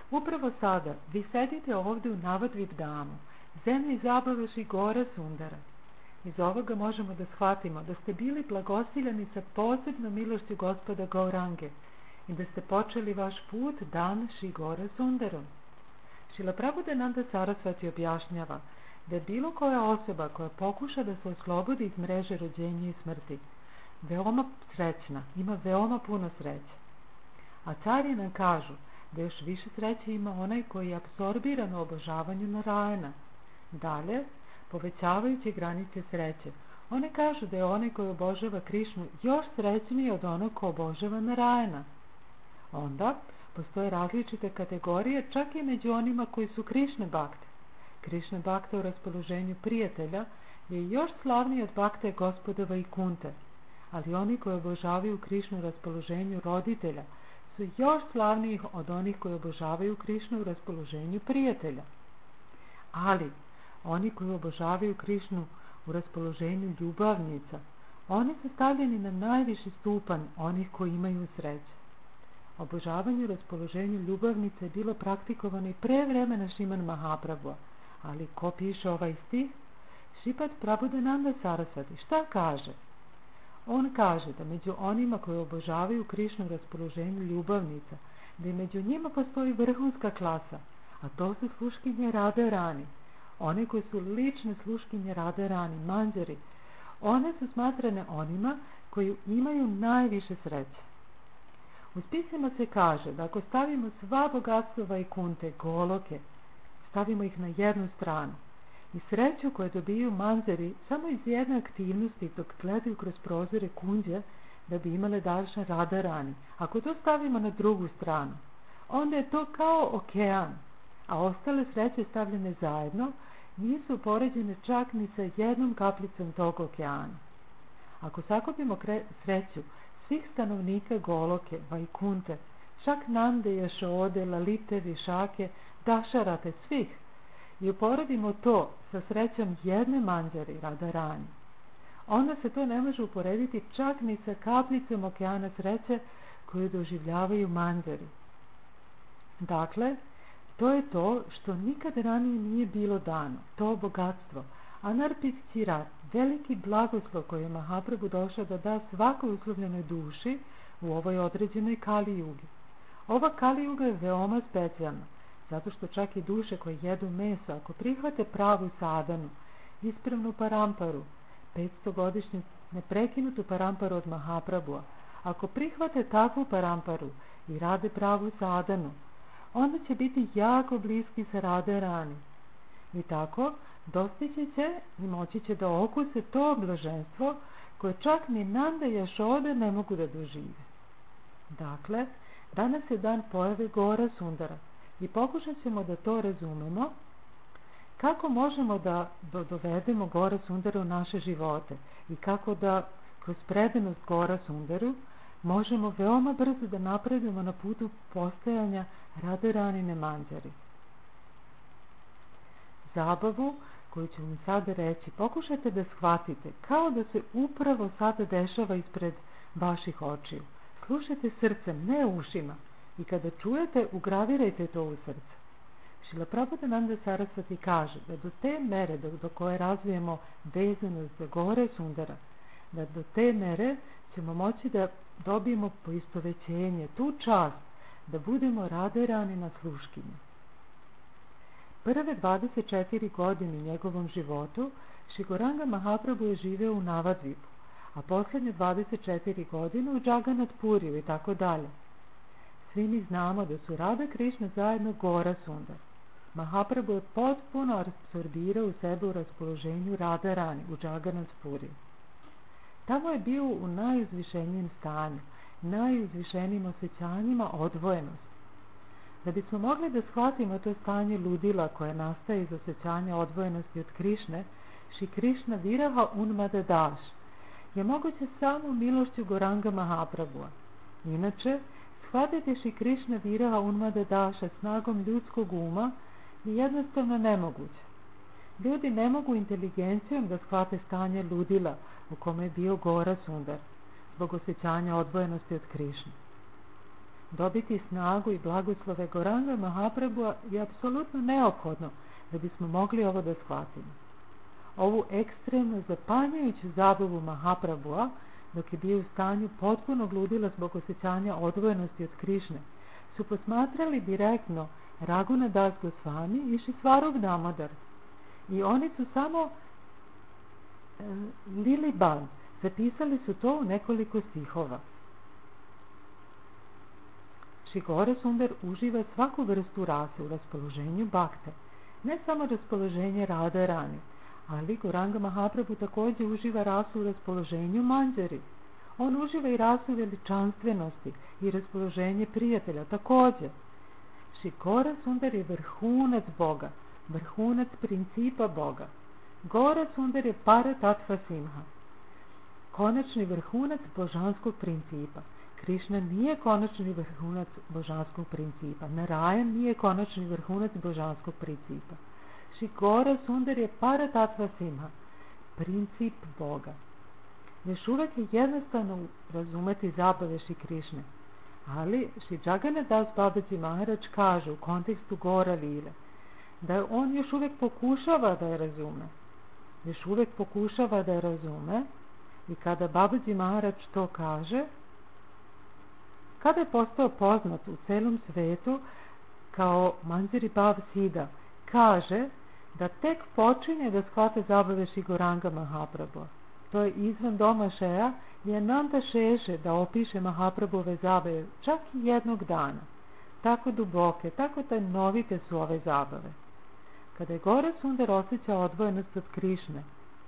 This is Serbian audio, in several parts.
Upravo sada vi sedite ovdje u Navadvipdamu, zemlji zabave Šigora Sundara. Iz ovoga možemo da shvatimo da ste bili blagosiljeni sa posebnom milošću gospoda Gaurange i da ste počeli vaš put dan Šigora Sundarom. Šrila Prabhupada Sarasvati objašnjava da je bilo koja osoba koja pokuša da se oslobodi iz mreže rođenja i smrti veoma srećna, ima veoma puno sreće. A carije nam kažu da još više sreće ima onaj koji je apsorbiran u obožavanju Narajana. Dalje, povećavajući granice sreće, one kažu da je onaj koji obožava Krišnu još srećniji od onog ko obožava Narajana. Onda postoje različite kategorije čak i među onima koji su Krišne bakte. Krišne bakte u raspoloženju prijatelja je još slavniji od bakte gospoda Vaikunte, ali oni koji obožavaju Krišnu u raspoloženju roditelja su još slavniji od onih koji obožavaju Krišnu u raspoloženju prijatelja. Ali oni koji obožavaju Krišnu u raspoloženju ljubavnica, oni su stavljeni na najviši stupanj onih koji imaju sreće. Obožavanje u raspoloženju ljubavnice je bilo praktikovano i pre vremena Šiman Mahaprabhua, ali ko piše ovaj stih? Šripad Prabhupada Sarasvati. Šta kaže? On kaže da među onima koji obožavaju Krišnu u raspoloženju ljubavnica, da i među njima postoji vrhunska klasa, a to su sluškinje Radharani. One koji su lične sluškinje Radharani, manđari, one su smatrane onima koji imaju najviše sreće. U spisima se kaže da ako stavimo sva bogatstva Vaikunte, goloke, stavimo ih na jednu stranu i sreću koju dobiju manđari samo iz jedne aktivnosti dok gledaju kroz prozore kunđe da bi imale darshan Radharani, ako to stavimo na drugu stranu, onda je to kao okean, a ostale sreće stavljene zajedno nisu upoređene čak ni sa jednom kaplicom tog okeana. Ako sakupimo sreću svih stanovnika Goloke, Vaikunte, čak Nande, Jašode, Lalite, Višake, Dašarate, svih, i uporedimo to sa srećom jedne manđari, Radharani, onda se to ne može uporediti čak ni sa kaplicom okeana sreće koju doživljavaju manđari. Dakle, to je to što nikada ranije nije bilo dano, to bogatstvo, Anarpit Cirat, veliki blagoslov koji je Mahaprabhu došao da da svakoj uslovljenoj duši u ovoj određenoj Kali Jugi. Ova Kali Juga je veoma specijalna, zato što čak i duše koje jedu meso, ako prihvate pravu sadanu, ispravnu paramparu, 500-godišnju neprekinutu paramparu od Mahaprabhua, ako prihvate takvu paramparu i rade pravu sadanu, onda će biti jako bliski sa Radharani. I tako dostići će i moći će da okuse to blaženstvo koje čak ni Nanda i Jašode ne mogu da dožive. Dakle, danas je dan pojave Gora Sundara i pokušat ćemo da to razumemo kako možemo da dovedemo Gora Sundara u naše živote i kako da kroz predanost Gora Sundaru možemo veoma brzo da napredujemo na putu postajanja Radharanine manđari. Zabavu koju ću vam sada reći pokušajte da shvatite kao da se upravo sada dešava ispred vaših očiju. Slušajte srcem, ne ušima, i kada čujete, ugravirajte to u srce. Šrila Prabhupada Sarasvati kaže da do te mere do koje razvijemo vezanost za Gore Sundara, da do te mere ćemo moći da dobijemo poistovećenje, tu čast da budemo Radharani na sluškinju. Prve 24 godine u njegovom životu Šri Gauranga Mahaprabhu je živeo u Navadvipu, a posljednje 24 godine u Jagannath Puriju i tako dalje. Svi mi znamo da su Radha Krišna zajedno Gora Sundar. Mahaprabhu je potpuno apsorbirao u sebe u raspoloženju Radharani u Jagannath Puriju. Tamo je bio u najuzvišenijem stanju, najuzvišenijim osjećanjima odvojenosti. Da bismo mogli da shvatimo to stanje ludila koje nastaje iz osjećanja odvojenosti od Krišne, Šri Krišna Viraha Unmada Daš, je moguće samo milošću Gauranga Mahaprabhua. Inače, shvatiti Šri Krišna Viraha Unmada Daša snagom ljudskog uma je jednostavno nemoguće. Ljudi ne mogu inteligencijom da shvate stanje ludila u kome je bio Gora Sundar, zbog osjećanja odvojenosti od Krišne. Dobiti snagu i blagoslove Goranga Mahaprabhua je apsolutno neophodno da bismo mogli ovo da shvatimo. Ovu ekstremno zapanjujuću zabavu Mahaprabhua, dok je bio u stanju potpunog ludila zbog osjećanja odvojenosti od Krišne, su posmatrali direktno Raghunatha Das Goswami i Sri Swarup Damodar. I oni su samo Liliban, zapisali su to u nekoliko stihova. Šri Gaurasundar uživa svaku vrstu rase u raspoloženju bakte, ne samo raspoloženje Radharani, ali Gauranga Mahaprabhu također uživa rasu u raspoloženju Manđari. On uživa i rasu veličanstvenosti i raspoloženje prijatelja također. Šri Gaurasundar je vrhunac Boga, vrhunac principa Boga. Gaurasundar je Paratattva Simha, konačni vrhunac božanskog principa. Krišna nije konačni vrhunac božanskog principa. Narayan nije konačni vrhunac božanskog principa. Šri Gaurasundar je Paratattva Simha, princip Boga. Još uvek je jednostavno razumeti zabave Šri Krišne, ali Šri Jagannath Das Babaji Maharaj kaže u kontekstu Gora Lile da on još uvek pokušava da je razume. Još uvek pokušava da je razume i kada Babaji Maharaj to kaže, kada je postao poznat u celom svetu kao Manjari Bhav Siddha, kaže da tek počinje da shvate zabave Šri Gauranga Mahaprabhua. To je izvan domašaja i Ananta Šeše da opiše Mahaprabhuove zabave čak i jednog dana. Tako duboke, tako tajnovite su ove zabave. Kada je Gaurasundar osjećao odvojenost od Krišne,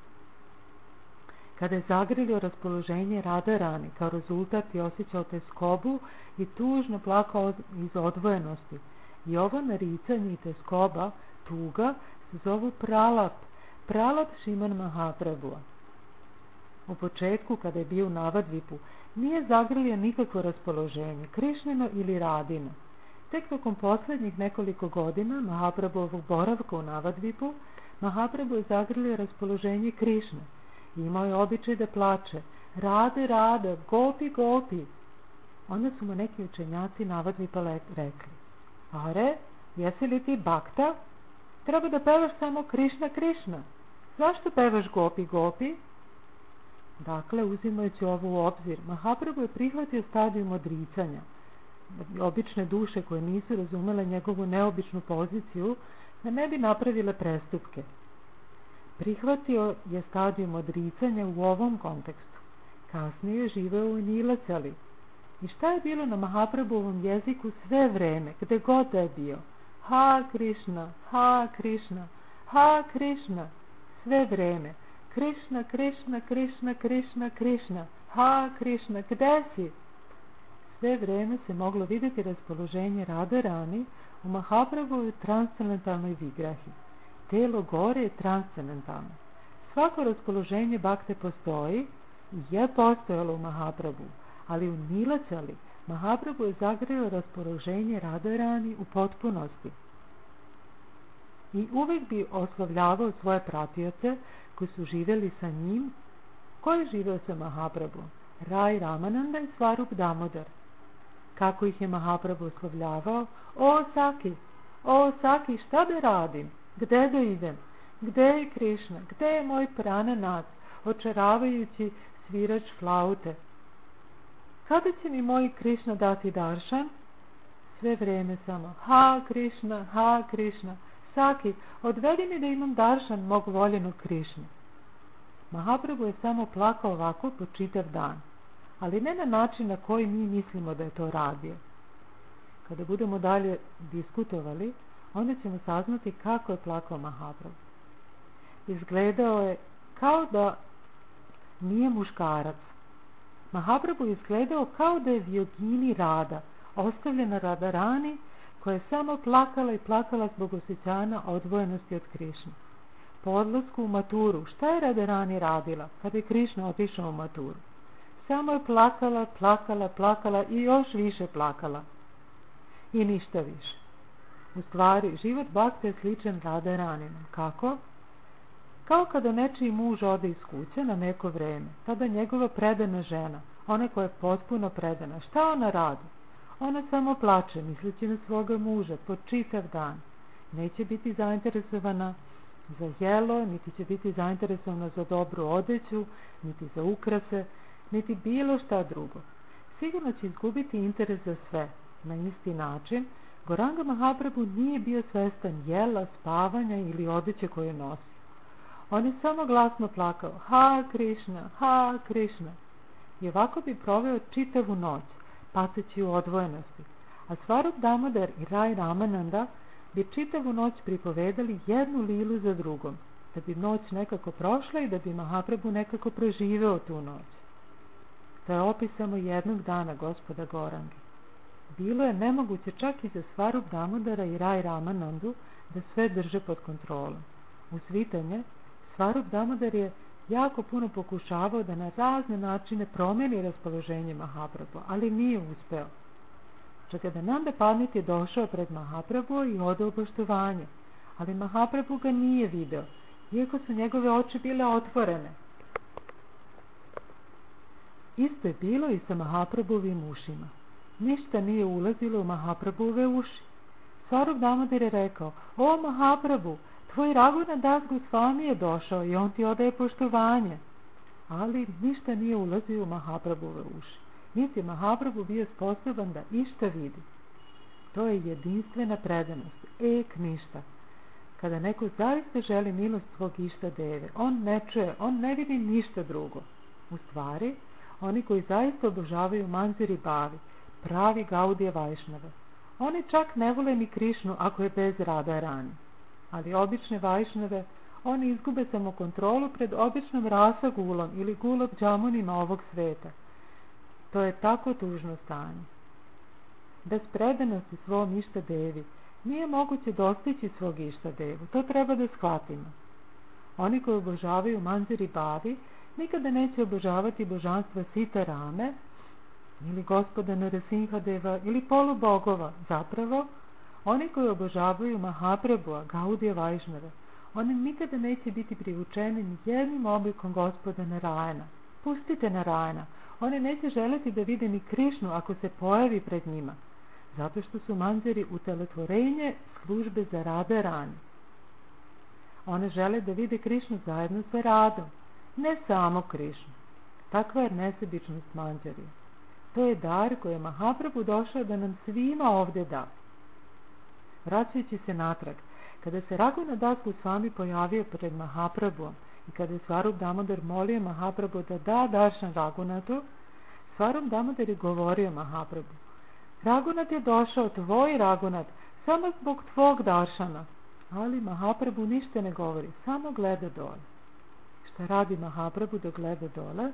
kada je zagrlio raspoloženje Radharani, kao rezultat je osjećao teskobu i tužno plakao iz odvojenosti. I ovo naricanje i teskoba, tuga, se zovu pralap Šriman Mahaprabhua. U početku, kada je bio u Navadvipu, nije zagrlio nikakvo raspoloženje, Krišnino ili Radino. Tek tokom posljednjih nekoliko godina Mahaprabhuovog boravka u Navadvipu, Mahaprabhu je zagrlio raspoloženje Krišne. Imao je običaj da plače, Rade, Rade, Gopi, Gopi. Onda su mu neki učenjaci Navadvipa rekli, Are, jesi li ti bakta? Treba da pevaš samo Krišna, Krišna. Zašto pevaš Gopi, Gopi? Dakle, uzimajući ovo u obzir, Mahaprabhu je prihvatio stadijum odricanja. Obične duše koje nisu razumele njegovu neobičnu poziciju, da ne bi napravile prestupke. Prihvatio je stadijum odricanja u ovom kontekstu. Kasnije je živeo u Nilacali. I šta je bilo na Mahaprabhuovom jeziku sve vreme, gde god da je bio? Ha Krišna, Ha Krišna, Ha Krišna, sve vreme. Krišna, Krišna, Krišna, Krišna, Krišna, Ha Krišna, gde si? Sve vreme se moglo vidjeti raspoloženje Radharani u Mahaprabhuovoj transcendentalnoj vigrahi. Telo gore je transcendentalno. Svako raspoloženje bakte postoji i je postojalo u Mahaprabhu, ali u Nilacali Mahaprabhu je zagreo raspoloženje Radharani u potpunosti. I uvijek bi oslavljavao svoje pratioce koji su živjeli sa njim. Ko je živeo sa Mahaprabhu? Rai Ramananda i Swarup Damodar. Kako ih je Mahaprabhu oslavljavao? O Saki, šta da radim? Gde da idem? Gde je Krišna? Gde je moj Prananath, očaravajući svirač flaute? Kada će mi moj Krišna dati daršan? Sve vreme samo Ha Krišna, Ha Krišna. Saki, odvedi mi da imam daršan mog voljenog Krišne. Mahaprabhu je samo plakao ovako po čitav dan, ali ne na način na koji mi mislimo da je to radio. Kada budemo dalje diskutovali, onda ćemo saznati kako je plakao Mahaprabhu. Izgledao je kao da nije muškarac. Mahaprabhu je izgledao kao da je Vyogini Rada, ostavljena Radharani, koja je samo plakala i plakala zbog osjećanja odvojenosti od Krišne. Po odlasku u Maturu, šta je Radharani radila kada je Krišna otišao u Maturu? Samo je plakala, plakala, plakala i još više plakala. I ništa više. U stvari, život bakte je sličan Radharaninom. Kako? Kao kada nečiji muž ode iz kuće na neko vreme, tada njegova predana žena, ona koja je potpuno predana, šta ona radi? Ona samo plače, misleći na svoga muža, po čitav dan. Neće biti zainteresovana za jelo, niti će biti zainteresovana za dobru odeću, niti za ukrase, niti bilo šta drugo. Sigurno će izgubiti interes za sve. Na isti način, Gauranga Mahaprabhu nije bio svestan jela, spavanja ili odeće koje nosi. On je samo glasno plakao, Ha Krishna, Ha Krishna. I ovako bi proveo čitavu noć, pateći u odvojenosti. A Svarup Damodar i Rai Ramananda bi čitavu noć pripovedali jednu lilu za drugom, da bi noć nekako prošla i da bi Mahaprabhu nekako preživeo tu noć. To je opis samo jednog dana gospoda Gaurange. Bilo je nemoguće čak i za Svarup Damodara i Rai Ramanandu da sve drže pod kontrolom. U svitanje, Svarup Damodar je jako puno pokušavao da na razne načine promeni raspoloženje Mahaprabhu, ali nije uspeo. Jagadananda Pandit je došao pred Mahaprabhu i odao poštovanje, ali Mahaprabhu ga nije video, iako su njegove oči bile otvorene. Isto je bilo i sa Mahaprabhovim ušima. Ništa nije ulazilo u Mahaprabhove uši. Svarup Damodar je rekao, o Mahaprabhu, tvoj Raghunatha Das Gosvami je došao i on ti odaje poštovanje. Ali ništa nije ulazio u Mahaprabhove uši. Niti je Mahaprabhu bio sposoban da išta vidi. To je jedinstvena predanost, ništa. Kada neko zaista želi milost svog išta deve, on ne čuje, on ne vidi ništa drugo. U stvari, oni koji zaista obožavaju Manzari Bhavi, pravi Gaudija Vajšnave, oni čak ne vole ni Krišnu ako je bez Radharani. Ali obične Vajšnave, oni izgube samo kontrolu pred običnom rasa gulom ili gulab džamunima ovog sveta. To je tako tužno stanje. Bez predanosti svom išta devi nije moguće dostići svog išta devu. To treba da shvatimo. Oni koji obožavaju Manzari Bhavi nikada neće obožavati božanstva Sita Rame ili gospoda Narasimhadeva ili polubogova. Zapravo, oni koji obožavaju Mahaprabhua, Gaudija Vajšnave, oni nikada neće biti privučeni ni jednim oblikom gospoda Narayana. Pustite Narayana. Oni neće želeti da vide ni Krišnu ako se pojavi pred njima, zato što su Manzari utelotvorenje službe za Radharani. One žele da vide Krišnu zajedno sa Radom, ne samo Krišnu. Takva je nesebičnost Manzari. To je dar koji je Mahaprabhu došao da nam svima ovde da. Vraćajući se natrag, kada se Raghunatha Das Gosvami pojavio pred Mahaprabhuom i kada je Svarup Damodar molio Mahaprabhu da da daršan Raghunathu, Svarup Damodar je govorio Mahaprabhu, Raghunath je došao, tvoj Raghunath, samo zbog tvog daršana. Ali Mahaprabhu ništa ne govori, samo gleda dole. Šta radi Mahaprabhu dok gleda dole?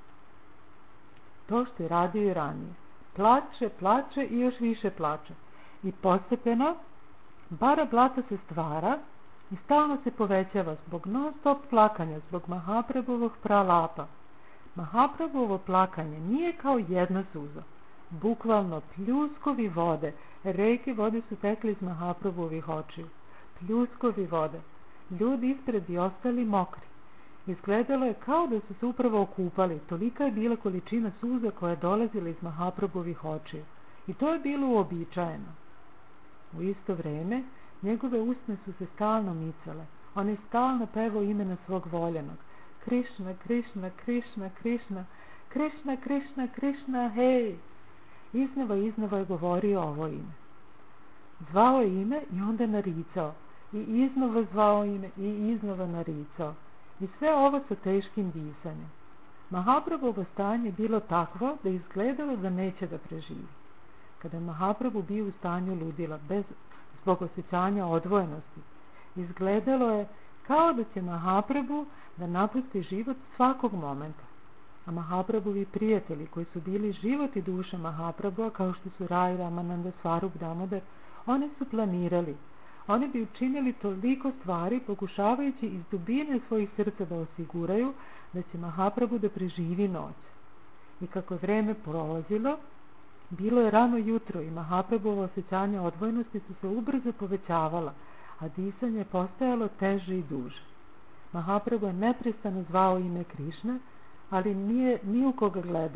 To što je radio i ranije. Plače, plače i još više plače. I postepeno bara blata se stvara i stalno se povećava zbog non stop plakanja, zbog Mahaprabhovog pralapa. Mahaprabhovo plakanje nije kao jedna suza. Bukvalno pljuskovi vode, reke vode su tekli iz Mahaprabhovih očiju. Pljuskovi vode. Ljudi ispred bi ostali mokri. Izgledalo je kao da su se upravo okupali, tolika je bila količina suza koja je dolazila iz Mahaprabhovih očiju. I to je bilo uobičajeno. U isto vreme, njegove usne su se stalno micale. On je stalno pevao imena svog voljenog. Krišna, Krišna, Krišna, Krišna, Krišna, Krišna, Krišna, hej! Iznova je govorio ovo ime. Zvao je ime i onda naricao. I iznova zvao ime i iznova naricao. I sve ovo sa teškim disanjem. Mahaprabhovo stanje bilo takvo da izgledalo da neće da preživi. Kada je Mahaprabhu bio u stanju ludila, zbog osjećanja odvojenosti, izgledalo je kao da će Mahaprabhu da napusti život svakog momenta. A Mahaprabhovi prijatelji koji su bili život i duša Mahaprabhua, kao što su Rai Ramananda, Svarup Damodar, oni su planirali. Oni bi učinili toliko stvari pokušavajući iz dubine svojih srca da osiguraju da će Mahaprabhu da preživi noć. I kako je vreme prolazilo, bilo je rano jutro i Mahaprabhovo osjećanje odvojenosti su se ubrzo povećavala, a disanje je postajalo teže i duže. Mahaprabhu je neprestano zvao ime Krišne, ali nije ni u koga gledao.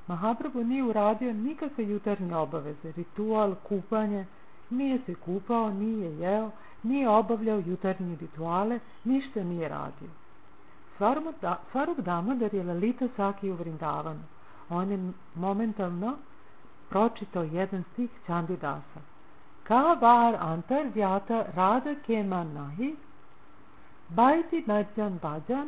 Mahaprabhu nije uradio nikakve jutarnje obaveze, ritual, kupanje, nije se kupao, nije jeo, nije obavljao jutarnje rituale, ništa nije radio. Svarup Damodar je Lalita Saki u Vrindavanu. On je momentalno pročitao jedan stih Chandidasa. Ka var antar vyata rada kema nahi, bajti nirjan bhajan,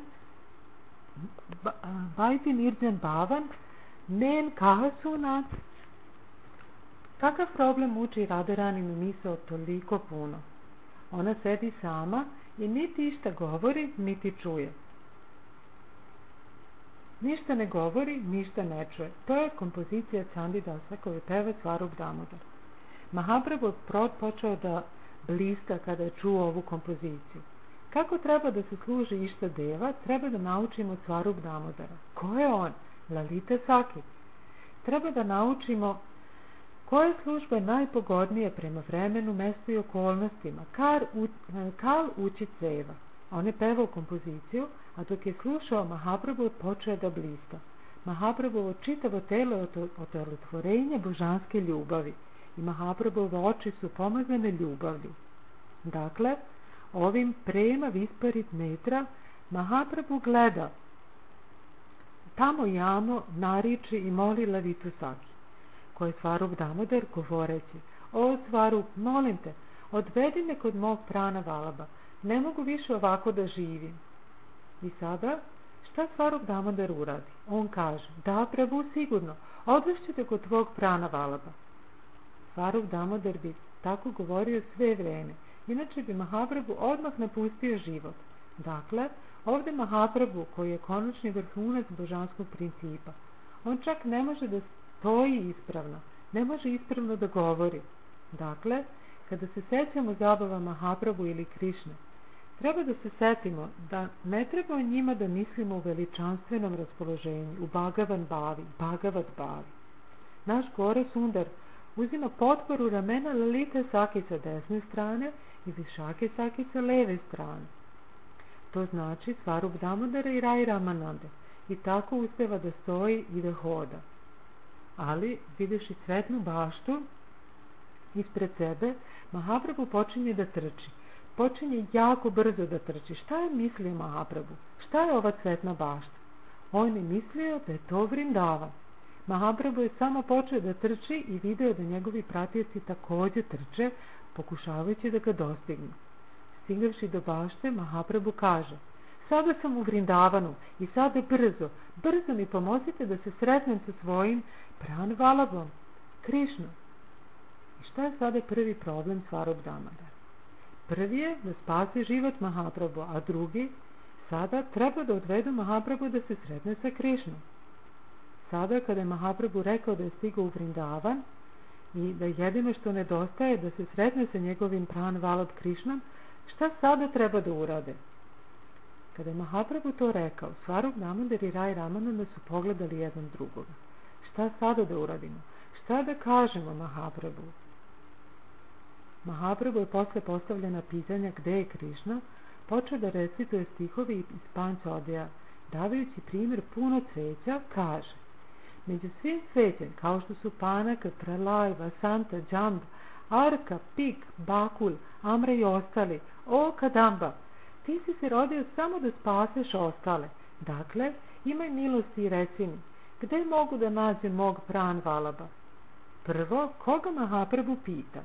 bajti nirjan bhavan, men kahasunat. Kakav problem muči Radharaninu misao toliko puno? Ona sedi sama i niti išta govori, niti čuje. Ništa ne govori, ništa ne čuje. To je kompozicija Chandidasa koju peva Svarup Damodar. Mahaprabhu je počeo da blista kada je čuo ovu kompoziciju. Kako treba da se služi Išta Deva, treba da naučimo od Svarup Damodara. Ko je on? Lalita Saki. Treba da naučimo koje službe najpogodnije prema vremenu, mestu i okolnostima. Kal učit seva. On je pevao kompoziciju, a dok je slušao, Mahaprabhu je počeo da blista. Mahaprabhovo čitavo telo je otelotvorenje božanske ljubavi i Mahaprabhove oči su pomazane ljubavlju. Dakle, ovim prema visparit netra Mahaprabhu gleda tamo jamo, nariči i moli Lalitu Saki, koje je Svarup Damodar govoreći: o Svarup, molim te, odvedi me kod mog prana Valaba, ne mogu više ovako da živim. I sada, šta Svarup Damodar uradi? On kaže: da, Prabhu, sigurno, odvešću te kod tvog prana Valaba. Svarup Damodar bi tako govorio sve vreme, inače bi Mahaprabhu odmah napustio život. Dakle, ovde Mahaprabhu, koji je konačni vrhunac božanskog principa, on čak ne može da stoji ispravno, ne može ispravno da govori. Dakle, kada se sećamo zabava Mahaprabhu ili Krišne, treba da se setimo da ne treba o njima da mislimo u veličanstvenom raspoloženju, u Bhagavat Bhavi. Naš Gora Sundar uzima potporu ramena Lalite Saki sa desne strane i Vishake Saki sa leve strane. To znači Svarup Damodara i Rai Ramanande, i tako uspeva da stoji i da hoda. Ali, videši cvetnu baštu ispred sebe, Mahaprabhu počinje da trči. Počinje jako brzo da trči. Šta je mislio Mahaprabhu? Šta je ova cvetna bašta? On je mislio da je to Vrindavan. Mahaprabhu je samo počeo da trči i video da njegovi pratioci takođe trče, pokušavajući da ga dostignu. Stigavši do bašte, Mahaprabhu kaže: sada sam u Vrindavanu i sada brzo mi pomozite da se sretnem sa svojim pran Valabom, Krišnom. I šta je sada prvi problem Svarup Damodar? Prvi je da spase život Mahaprabhu, a drugi, sada treba da odvedu Mahaprabhu da se sretne sa Krišnom. Sada, kada je Mahaprabhu rekao da je stigao u Vrindavan i da jedino što nedostaje da se sretne sa njegovim pran Valab Krišnom, šta sada treba da urade? Kada je Mahaprabhu to rekao, Svarup Damodar i Rai Ramananda su pogledali jedan drugoga. Šta sada da uradimo? Šta da kažemo Mahaprabhu? Mahaprabhu je posle postavljena pitanja gde je Krišna počeo da recituje stihovi iz Pančodija, davajući primjer puno cveća, kaže: među svim cvećem, kao što su Panaka, Pralaj, Vasanta, Džamba, Arka, Pik, Bakul, Amra i ostali, o Kadamba, ti si se rodio samo da spaseš ostale. Dakle, imaj milosti i reci mi, gde mogu da nađem mog pran Valaba? Prvo, koga Mahaprabhu pita?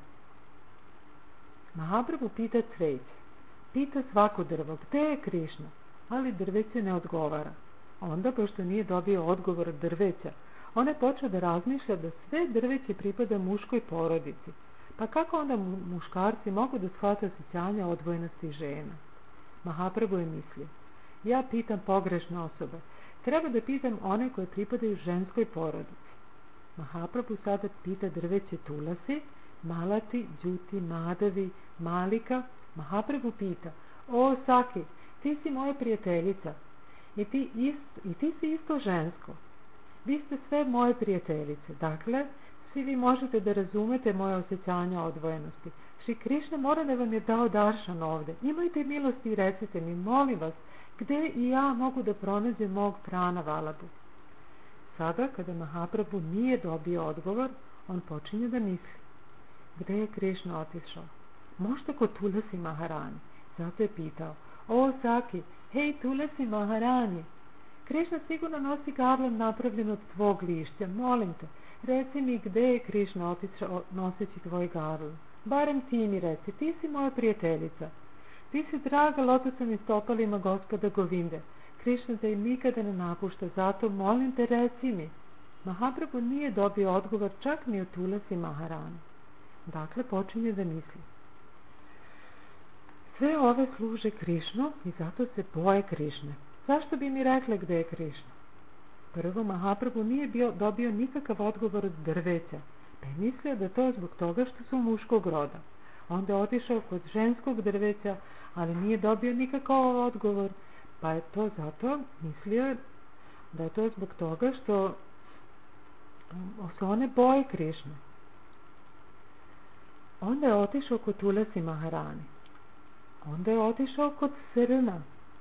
Mahaprabhu pita cveće, pita svako drvo, gde je Krišna, ali drveće ne odgovara. Onda, pošto nije dobio odgovor od drveća, on je počeo da razmišlja da sve drveće pripada muškoj porodici. Pa kako onda muškarci mogu da shvate osjećanja odvojenosti žena? Mahaprabhu je mislio: ja pitam pogrešne osobe, treba da pitam one koje pripadaju ženskoj porodici. Mahaprabhu sada pita drveće Tulasi, Malati, Đuti, Madavi, Malika. Mahaprabhu pita: o Saki, ti si moja prijateljica i ti si isto žensko. Vi ste sve moje prijateljice, dakle, svi vi možete da razumete moje osjećanja odvojenosti. Šri Krišna mora da vam je dao daršan ovde. Imajte milosti i recite mi, molim vas, gde i ja mogu da pronađem mog prana Valabu? Sada, kada Mahaprabhu nije dobio odgovor, on počinje da misli. Gde je Krišna otišao? Možda kod Tulasi Maharani. Zato je pitao, o Saki, hej Tulasi Maharani, Krišna sigurno nosi garland napravljen od tvog lišća, molim te, reci mi gde je Krišna otišao noseći tvoj garland. Barem ti mi reci, ti si moja prijateljica. Ti si draga lotosovim stopalima gospoda Govinde. Krišna te nikada ne napušta, zato molim te reci mi. Mahaprabhu nije dobio odgovor čak ni od Tulasi Maharani. Dakle, počinje da misli. Sve ove služe Krišnu i zato se boje Krišne. Zašto bi mi rekle gde je Krišna? Prvo, Mahaprabhu nije dobio nikakav odgovor od drveća, pa je mislio da to zbog toga što su muškog roda. Onda je otišao kod ženskog drveća, ali nije dobio nikakav odgovor, pa je to zato mislio da je to zbog toga što se one boje Krišne. Onda je otišao kod Tulasi Maharani. Onda je otišao kod Srna.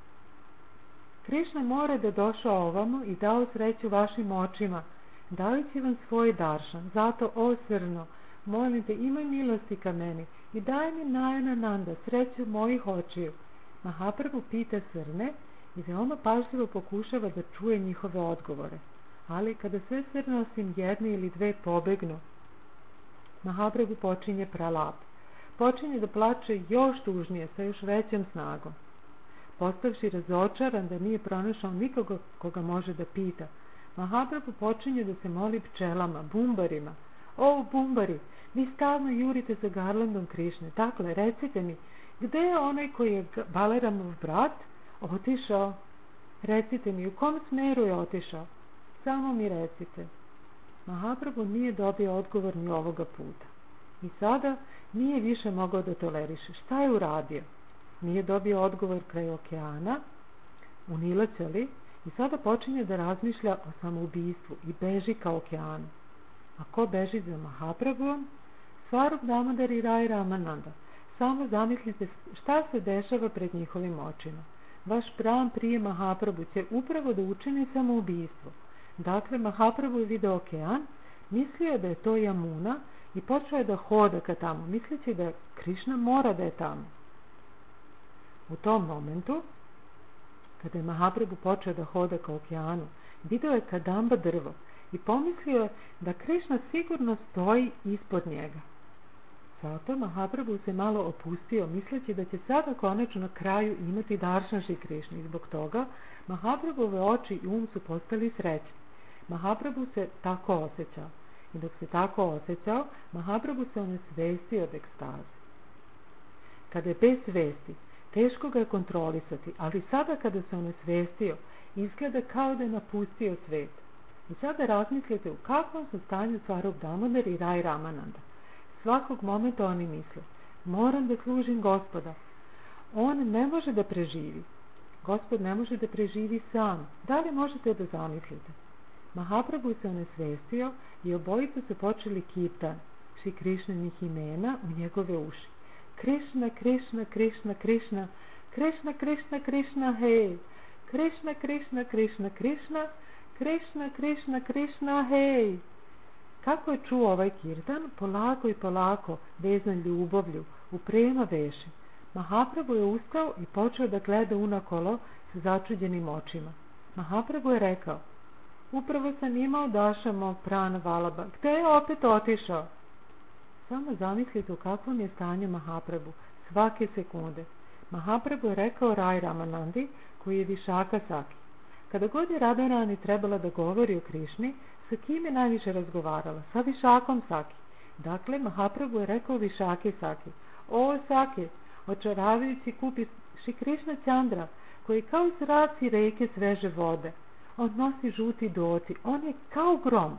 Krišna mora da došao ovamo i dao sreću vašim očima, dajući vam svoj daršan. Zato, o Srno, molim te, imaj milosti ka meni i daj mi Najana Nanda, sreću mojih očiju. Mahaprabhu pita Srne i veoma pažljivo pokušava da čuje njihove odgovore. Ali kada sve Srne osim jedne ili dve pobegnu, Mahaprabhu počinje pralap. Počinje da plače još tužnije, sa još većom snagom. Postavši razočaran da nije pronašao nikoga koga može da pita, Mahaprabhu počinje da se moli pčelama, bumbarima. O, bumbari, vi stalno jurite za garlandom Krišne. Dakle, recite mi, gde je onaj koji je Balaramov brat otišao? Recite mi, u kom smeru je otišao? Samo mi recite. Mahaprabhu nije dobio odgovor ni ovoga puta. I sada nije više mogao da toleriše. Šta je uradio? Nije dobio odgovor kraj okeana, u Nilačali, i sada počinje da razmišlja o samoubistvu i beži ka okeanu. A ko beži za Mahaprabhuom? Svarup Damodar i Rai Ramananda. Samo zamislite šta se dešava pred njihovim očima. Vaš pram prije Mahaprabhu će upravo da učini samoubistvo. Dakle, Mahaprabhu je video okean, mislio da je to Jamuna i počeo je da hoda ka tamo, misleći da Krišna mora da je tamo. U tom momentu, kada je Mahaprabhu počeo da hoda ka okeanu, video je kadamba drvo i pomislio je da Krišna sigurno stoji ispod njega. Zato Mahaprabhu se malo opustio, misleći da će sada konačno na kraju imati daršan Šri Krišni. I zbog toga Mahaprabhove oči i um su postali srećni. Mahaprabhu se tako osjećao. I dok se tako osjećao, Mahaprabhu se onesvestio od ekstaze. Kada je bez svesti, teško ga je kontrolisati, ali sada kada se onesvestio, izgleda kao da je napustio svet. I sada razmislite u kakvom su stanju Svarup Damodar i Rai Ramananda. Svakog momenta oni misle, moram da služim Gospoda. On ne može da preživi. Gospod ne može da preživi sam. Da li možete da zamislite? Mahaprabhu se onesvestio i obojica su počeli kirtan, Šri Krišninih imena u njegove uši. Krišna, Krišna, Krišna, Krišna, Krišna, Krišna, Krišna, hej. Krišna, Krišna, Krišna, Krišna, Krišna, Krišna, Krišna, hej. Kako je čuo ovaj kirtan, polako i polako, vezan ljubavlju, u prema veši. Mahaprabhu je ustao i počeo da gleda unakolo sa začuđenim očima. Mahaprabhu je rekao, upravo sam imao daša mog prana Valaba, gde je opet otišao? Samo zamislite u kakvom je stanju Mahaprabhu, svake sekunde. Mahaprabhu je rekao Rai Ramanandi, koji je Višaka Saki. Kada god je Radharani trebala da govori o Krišni, sa kim je najviše razgovarala? Sa Višakom Saki. Dakle, Mahaprabhu je rekao Višaki Saki, o Saki, očaravajući kupi Šri Krišna Chandra, koji kao zraci reke sveže vode. On nosi žuti doci, on je kao grom.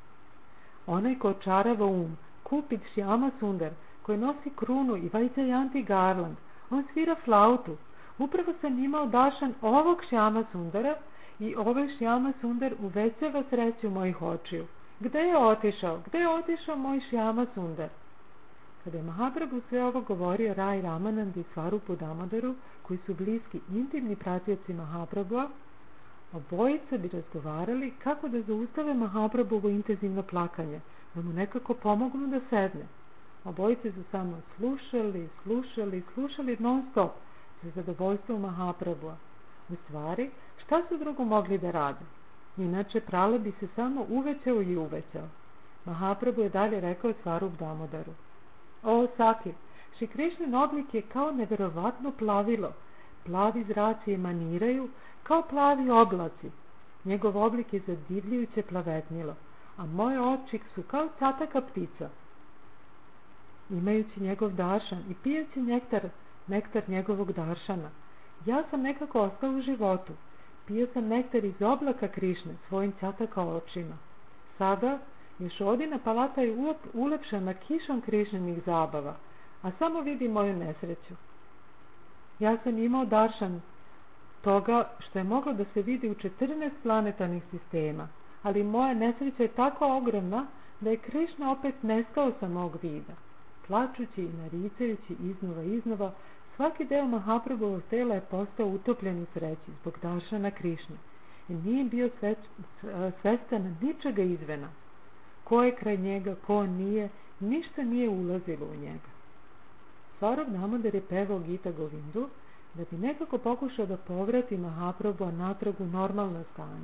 Onaj ko očarava Kupit Šjama Sundar, koji nosi krunu i Vajjayanti garland, on svira flautu. Upravo sam imao dašan ovog Šjama Sundara i ovaj Šjama Sundar uvećava sreću mojih očiju. Gde je otišao? Gde je otišao moj Šjama Sundar? Kada je Mahaprabhu sve ovo govorio Rai Ramanandi i Svarupu Damodaru, koji su bliski intimni pratioci Mahaprabhua, Obojica bi razgovarali kako da zaustave Mahaprabhovo intenzivno plakanje, da mu nekako pomognu da sedne. Obojice su samo slušali non stop za zadovoljstvo Mahaprabhua. U stvari, šta su drugo mogli da rade? Inače, prale bi se samo uvećao i uvećao. Mahaprabhu je dalje rekao Svarup Damodaru: O Saki, Šri Krišnin oblik je kao neverovatno plavilo. Plavi zraci emaniraju kao plavi oblaci. Njegov oblik je zadivljujuće plavetnilo, a moje oči su kao cataka ptica. Imajući njegov daršan i pijući nektar njegovog daršana, ja sam nekako ostao u životu. Pio sam nektar iz oblaka Krišne svojim cataka očima. Sada Ješodina palata je ulepšana kišom Krišninih zabava, a samo vidi moju nesreću. Ja sam imao daršan toga što je moglo da se vidi u 14 planetarnih sistema, ali moja nesreća je tako ogromna da je Krišna opet nestao sa mog vida. Plačući i naricajući iznova, svaki deo Mahaprabhovog tela je postao utopljen u sreći zbog daršana Krišne i nije bio svestan ničega izvena. Ko je kraj njega, ko nije, ništa nije ulazilo u njega. Svarup Damodar je pevao Gita Govindu da bi nekako pokušao da povrati Mahaprabhua natrag u normalno stanje.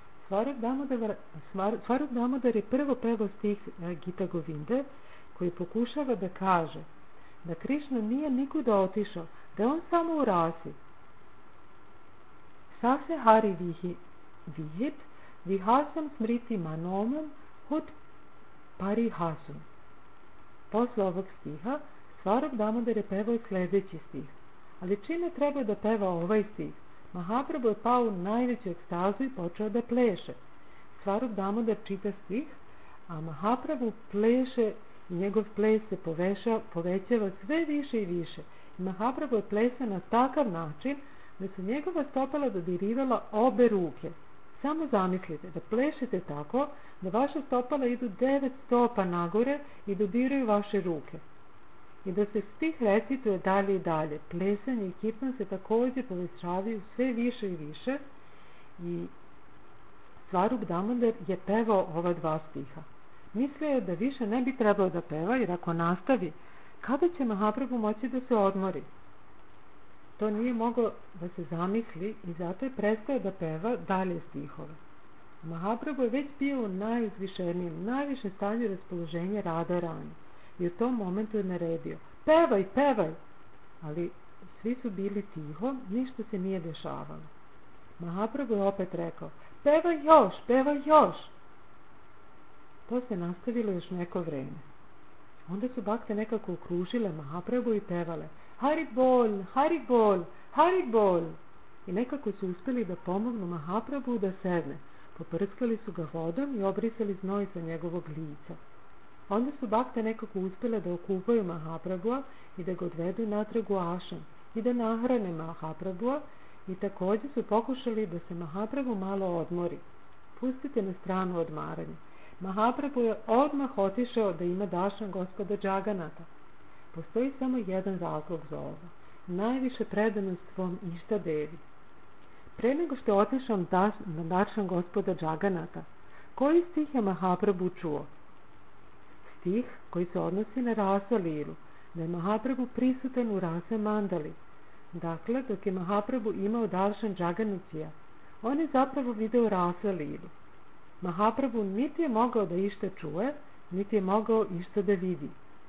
Svarup Damodar je prvo pevao stih Gita Govinde koji pokušava da kaže da Krišna nije nikuda otišao, da je on samo u rasi. Sase hari vihit vihasam smriti manomam hut parihasum. Posle ovog stiha Svarup Damodar je pevao sljedeći stih. Ali čime treba da peva ovaj stih? Mahaprabhu je pao u najveću ekstazu i počeo da pleše. Svarup Damodar čita stih, a Mahaprabhu pleše i njegov ples se povećava sve više i više. I Mahaprabhu je plesao na takav način da su njegova stopala dodirivala obe ruke. Samo zamislite da plešete tako da vaše stopala idu 9 stopa nagore i dodiraju vaše ruke. I da se stih recituje dalje i dalje. Plesanje i kipno se također povećavaju sve više i više i Svarup Damodar je pevao ova dva stiha. Mislio je da više ne bi trebao da peva, jer ako nastavi, kada će Mahaprabhu moći da se odmori? To nije moglo da se zamisli i zato je prestao da peva dalje stihove. Mahaprabhu je već bio u najuzvišenijem, najviše stanju raspoloženja Rada Rani i u tom momentu je naredio: pevaj, pevaj! Ali svi su bili tiho, ništa se nije dešavalo. Mahaprabhu je opet rekao: pevaj još, pevaj još! To se nastavilo još neko vreme. Onda su bakte nekako okružile Mahaprabhu i pevale: Hari bol, Hari bol, Hari bol! I nekako su uspjeli da pomognu Mahaprabhu da sedne. Poprskali su ga vodom i obrisali znoj sa njegovog lica. Onda su bakte nekako uspjele da okupaju Mahaprabhua i da ga odvedu natrag u ašan i da nahrane Mahaprabhua i također su pokušali da se Mahaprabhu malo odmori. Pustite na stranu odmaranje. Mahaprabhu je odmah otišao da ima dašan gospoda Džaganata. Postoji samo jedan razlog za ovo. Najviše predanost svom Išta Devi. Pre nego što je otišao na dašan gospoda Džaganata, koji stih je Mahaprabhu čuo? Stih koji se odnosi na Rasa Lilu, da je Mahaprabhu prisutan u Rasa Mandali. Dakle, dok je Mahaprabhu imao dašan Džaganatija, on je zapravo video Rasa Lilu. Mahaprabhu niti je mogao da išta čuje, niti je mogao išta da vidi.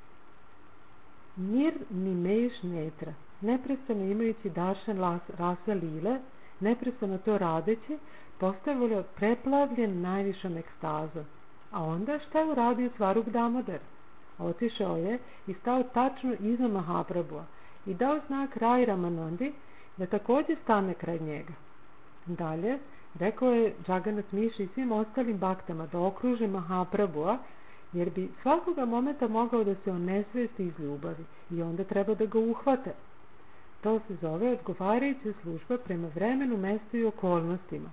Nir ni mejš netra, neprestano imajući daršan Rasa Lile, neprestano to radeći, postavilo preplavljen najvišom ekstazom. A onda šta je uradio Svarup Damodar? Otišao je i stao tačno iza Mahaprabhua i dao znak Rai Ramanandi da također stane kraj njega. Dalje, rekao je Džaganat Miši i svim ostalim baktama da okruže Mahaprabhua, jer bi svakoga momenta mogao da se onesvesti iz ljubavi i onda treba da ga uhvate. To se zove odgovarajuća služba prema vremenu, mestu i okolnostima.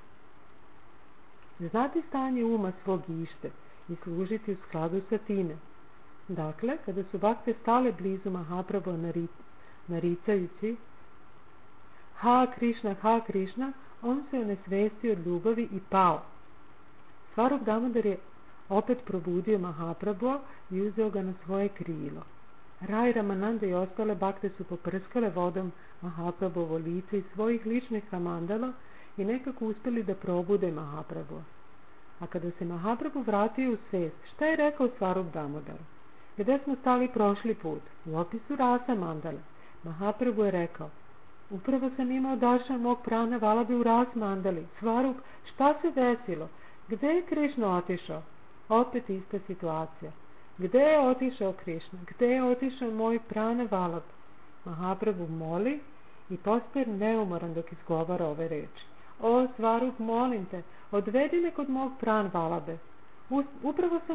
Znati stanje uma svog ište i služiti u skladu sa time. Dakle, kada su bakte stale blizu Mahaprabhua naricajući Ha Krišna, on se onesvestio od ljubavi i pao. Svarup Damodar je opet probudio Mahaprabhu i uzeo ga na svoje krilo. Rai Ramananda i ostale bakte su poprskale vodom Mahaprabhovo lice i svojih ličnih kamandala i nekako uspjeli da probude Mahaprabhu. A kada se Mahaprabhu vratio u svest, šta je rekao Svarup Damodaru? Gde smo stali prošli put? U opisu rasa mandale. Mahaprabhu je rekao: upravo sam imao dašan mog prana Valabe u ras mandali. Svarup, šta se desilo? Gde je Krišna otišao? Opet ista situacija. Gde je otišao Krišna? Gde je otišao moj prana Valab? Mahaprabhu moli i postaje neumoran dok izgovara ove reči. O, Svarup, molim te, odvedi me kod mog pran Valabe. Upravo sam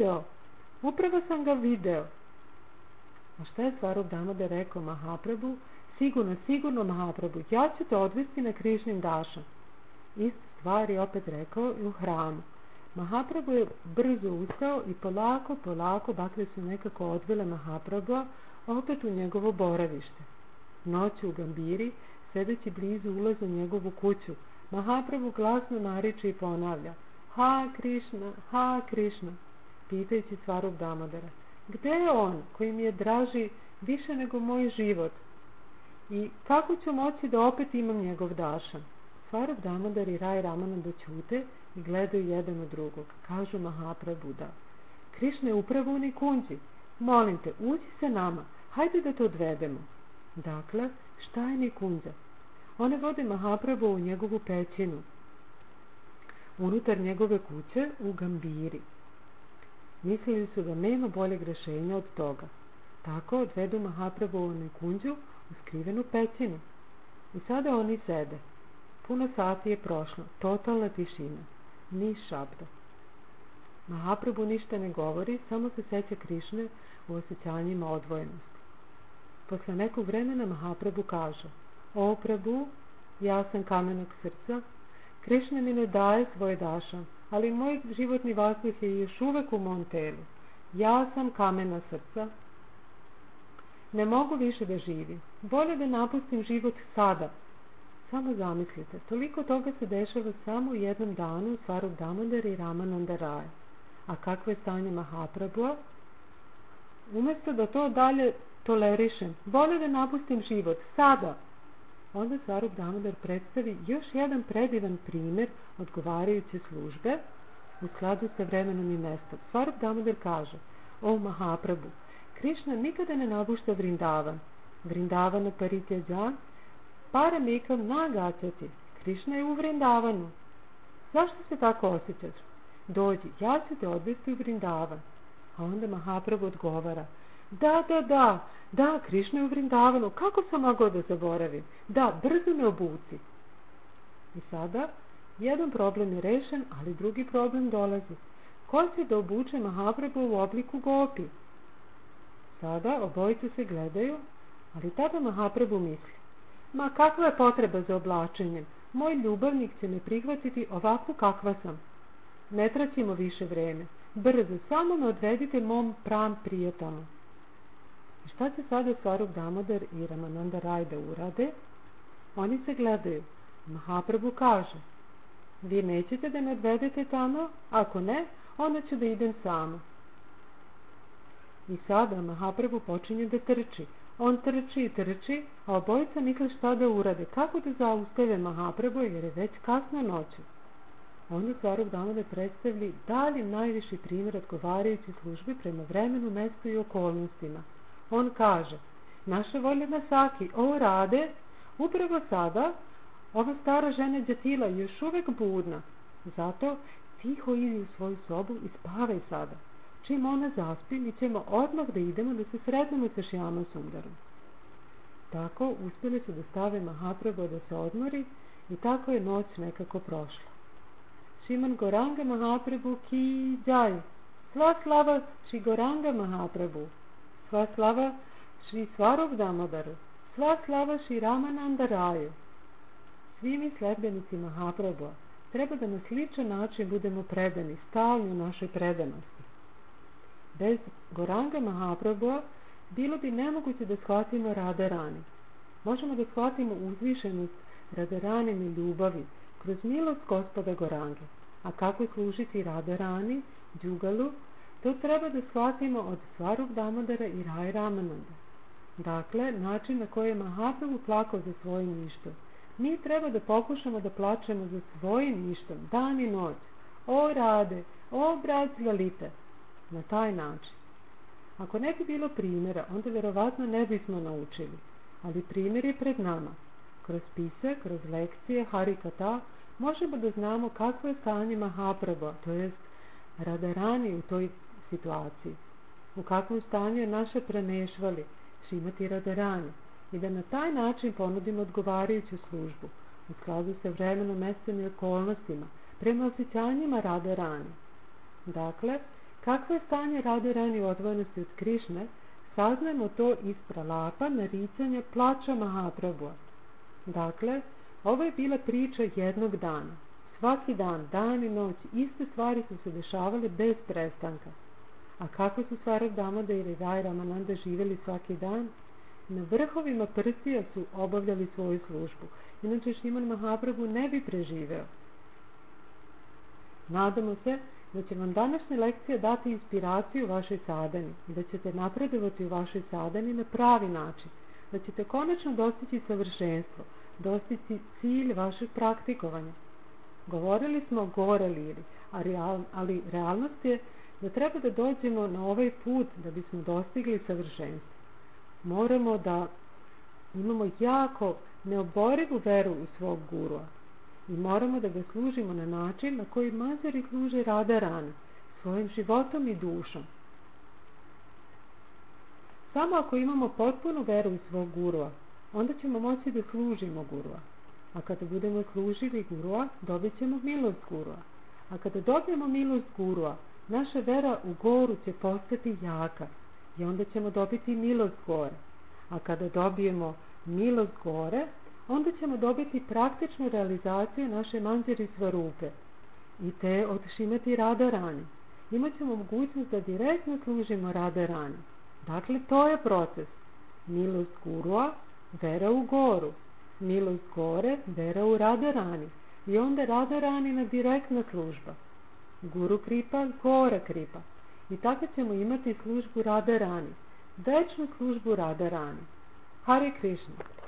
ga video. A šta je Svarup Damodar rekao Mahaprabhu? Sigurno Mahaprabhu, ja ću te odvesti na Krišnin dašan. Istu stvar je opet rekao i u hramu. Mahaprabhu je brzo ustao i polako bakle su nekako odvele Mahaprabhu opet u njegovo boravište. Noću u Gambiri, sedeći blizu ulaza u njegovu kuću, Mahaprabhu glasno nariče i ponavlja: Ha Krišna, pitajući Svarup Damodara: gde je on koji mi je draži više nego moj život i kako ću moći da opet imam njegov dašan? Svarup Damodar i Rai Ramananda ćute i gledaju jedan u drugog. Kažu Mahaprabhu da Krišna je upravo u Nikunđi. Molim te, uđi sa nama, hajde da te odvedemo. Dakle, šta je Nikunđa? One vode Mahaprabhu u njegovu pećinu, unutar njegove kuće u Gambiri. Mislili su da nema boljeg rešenja od toga. Tako odvedu Mahaprabhu u Nikunđu u skrivenu pećinu. I sada oni sede. Puno sati je prošlo, totalna tišina, ni šapta. Mahaprabhu ništa ne govori, samo se seća Krišne u osjećanjima odvojenosti. Posle nekog vremena Mahaprabhu kaže: O Prabhu, ja sam kamenog srca, Krišna mi ne daje svoj dašan, ali moj životni vazduh je još uvek u mom telu. Ja sam kamena srca, ne mogu više da živim, bolje da napustim život sada. Samo zamislite, toliko toga se dešava samo u jednom danu Svarup Damodar i Ramananda Raya. A kakvo je stanje Mahaprabhua? Umesto da to dalje tolerišem, bolje da napustim život sada. Onda Svarup Damodar predstavi još jedan predivan primjer odgovarajuće službe u skladu sa vremenom i mestom. Svarup Damodar kaže: O Mahaprabhu, Krišna nikada ne napušta Vrindavan. Vrindavana paritya džan, paramekam nagaćati. Krišna je u Vrindavanu. Zašto se tako osjećaš? Dođi, ja ću te odvesti u Vrindavan. A onda Mahaprabhu odgovara: Da, Krišna je u Vrindavanu, kako sam mogao da zaboravim? Da, brzo me obuci. I sada, jedan problem je rešen, ali drugi problem dolazi. Ko će da obuče Mahaprabhu u obliku gopi? Sada obojice se gledaju, ali tada Mahaprabhu misli: Ma kakva je potreba za oblačenjem? Moj ljubavnik će me prihvatiti ovakvu kakva sam. Ne traćimo više vreme. Brzo, samo me odvedite mom pram prijatelju. I šta će sada Svarup Damodar i Ramananda Rai da urade? Oni se gledaju. Mahaprabhu kaže: Vi nećete da me odvedete tamo? Ako ne, onda ću da idem samo. I sada Mahaprabhu počinje da trči. On trči i trči, a obojica misle šta da urade, kako da zaustave Mahaprabhu, jer je već kasno noću. Onda Svarup Damodar predstavlja dalje najviši primjer odgovarajući službi prema vremenu, mestu i okolnostima. On kaže: Naša voljena Saki, o Rade, upravo sada ova stara žena Đatila je još uvek budna. Zato tiho idi u svoju sobu i spavaj sada. Čim ona zaspi, mi ćemo odmah da idemo da se sretnemo sa Šjama Sundarom. Tako uspjeli su da stave Mahaprabhu da se odmori i tako je noć nekako prošla. Šriman Goranga Mahaprabhu ki jai. Sva slava Šri Goranga Mahaprabhu. Sva slava Šri Svarup Damodaru. Sva slava Šri Ramananda Raju. Svi mi sledbenici Mahaprabhua treba da na sličan način budemo predani, stalni u našoj predanosti. Bez Goranga Mahaprabhua bilo bi nemoguće da shvatimo Radharani. Možemo da shvatimo uzvišenost Radharanim i ljubavi, kroz milost gospoda Gorange. A kako služiti Radharani, Džugalu, to treba da shvatimo od Svarup Damodara i Rai Ramananda. Dakle, način na koji je Mahaprabhu plakao za svojim ništom. Mi treba da pokušamo da plačemo za svojim ništom, dan i noć. O Rade, o brat Lalite. Na taj način. Ako ne bi bilo primjera, onda verovatno ne bismo naučili. Ali primjer je pred nama. Kroz spise, kroz lekcije, Harikata, možemo da znamo kakvo je stanje Mahaprabhu, to jest Radharani u toj situaciji. U kakvom stanju je naše pranešvali, Šrimati Radharani, i da na taj način ponudimo odgovarajuću službu, u skladu sa vremenom, mestom i okolnostima, prema osjećanjima Radharani. Dakle, kakvo je stanje Radharani u odvojenosti od Krišne, saznajemo to iz pralapa, naricanja, plača Mahaprabhua. Dakle, ovo je bila priča jednog dana. Svaki dan, dan i noć, iste stvari su se dešavale bez prestanka. A kako su Svarup Damodar i Rai Ramananda živjeli svaki dan? Na vrhovima prstija su obavljali svoju službu. Inače Šriman Mahaprabhu ne bi preživeo. Nadamo se da će vam današnja lekcija dati inspiraciju u vašoj sadhani i da ćete napredovati u vašoj sadhani na pravi način, da ćete konačno dostići savršenstvo, dostići cilj vašeg praktikovanja. Govorili smo o gore lili, ali realnost je da treba da dođemo na ovaj put da bismo dostigli savršenstvo. Moramo da imamo jako neoborivu veru u svog gurua i moramo da ga služimo na način na koji Manjari služe Radharani, svojim životom i dušom. Samo ako imamo potpunu veru u svog gurua, onda ćemo moći da služimo gurua. A kada budemo služili gurua, dobit ćemo milost gurua. A kada dobijemo milost gurua, naša vera u goru će postati jaka i onda ćemo dobiti milost gore. A kada dobijemo milost gore, onda ćemo dobiti praktičnu realizaciju naše Manjari Svarupe i te od Šrimati Radharani. Imaćemo mogućnost da direktno služimo Radharani. Dakle, to je proces. Milost gurua, vera u goru. Milost gore, vera u Radharani. I onda Radharanina direktna služba. Guru kripa, gora kripa. I tako ćemo imati službu Radharani. Večnu službu Radharani. Hare Krishna.